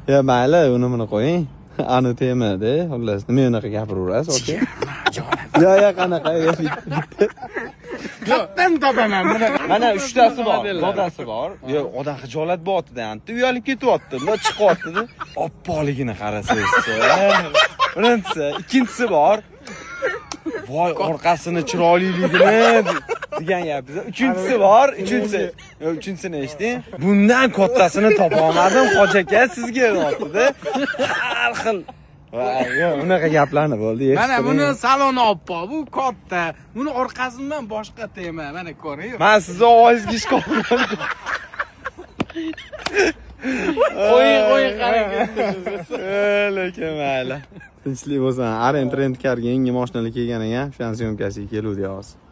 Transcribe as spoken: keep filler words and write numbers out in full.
Ya mayli, uni buni qo'ying. Ani temada, xullas, nima unaqa gapiraverasiz, okey? Ya ya qanaqa Qatdan topaman buni. Mana uchtasi bor, dodasi bor. Yo, oda xijolat bo'tdi anti, uyalib ketyapti. Bunday chiqyapti-da. Oppoligini qarasangiz-chi. Birinchisi, ikkinchisi bor. Voy, orqasini chiroyliligini degan gapingiz. Uchinchisi bor, uchinchisi. Yo, uchinchisini eshiting. Bundan kattasini topa olmadim, hoji aka sizga deyapti-da. Har xil Yo, unaqa gaplarni bo'ldi. Mana buni saloni oppoq, bu katta. Buni orqasidan boshqa tema, mana ko'ring. Men sizni ovozingizga ish qoldim. Qo'ying, qo'ying, qarang. Lekin mayli. Tinchlik bo'lsin. Aren Trendcarga yangi mashinalar kelganiga, o'shaning syomkasiga keluvdi hozir.